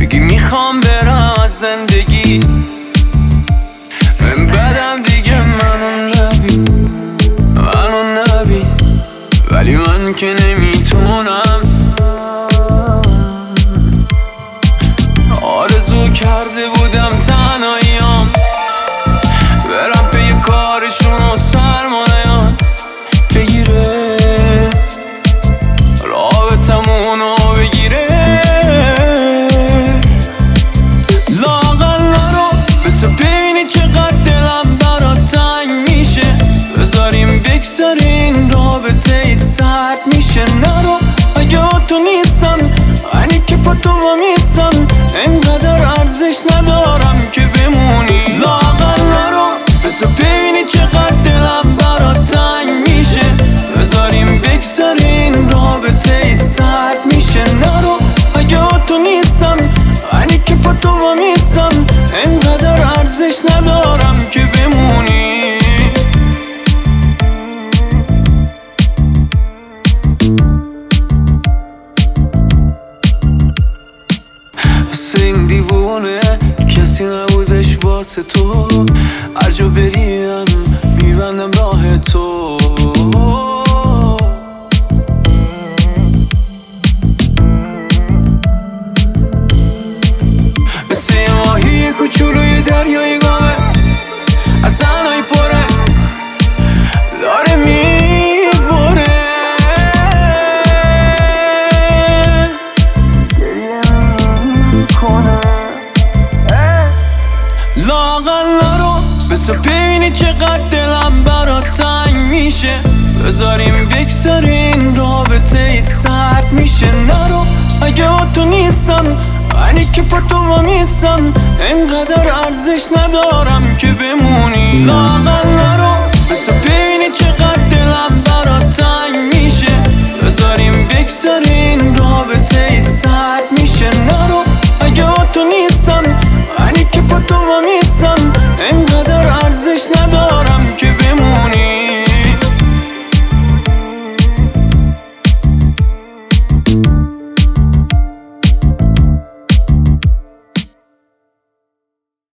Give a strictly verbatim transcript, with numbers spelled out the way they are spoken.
بگی میخوام برم از زندگی، من بدم دیگه منو نبی، منو نبی، ولی من که نمیتونم. آرزو کرده بودم تنهاییام برم پی کارشون و سرمایه‌ام بگیره، رابطمونو بگیره. لااقل نرو بسه ببینی چقدر دلم برات تنگ میشه، بذاریم بگذارین رابطه ای سرد میشه. نرو اگه تو نیستن اینی که پا تو میستن، انقدر ارزش ندارم که بمونی. لااقل نرو بسه ببینی چقدر دلم برات تنگ میشه، بذاریم بگذارین رابطه ای سرد میشه. نرو اگه تو نیستن اینی که پا تو میستن، انقدر ارزش ندارم که بمونی. مثل این دیوونه کسی نبودش واسه تو، هر جا بریم میبندم راه تو. مثل یه ماهی کوچولوی دریای گامه، از انای پره داره میبره. لااقل نرو بسه ببینی چقدر دلم برات تنگ میشه، بذاریم بگذارین رابطه ای سرد میشه. نرو اگه تو نیستن اینی که پا تو میستن، انقدر ارزش ندارم که بمونی.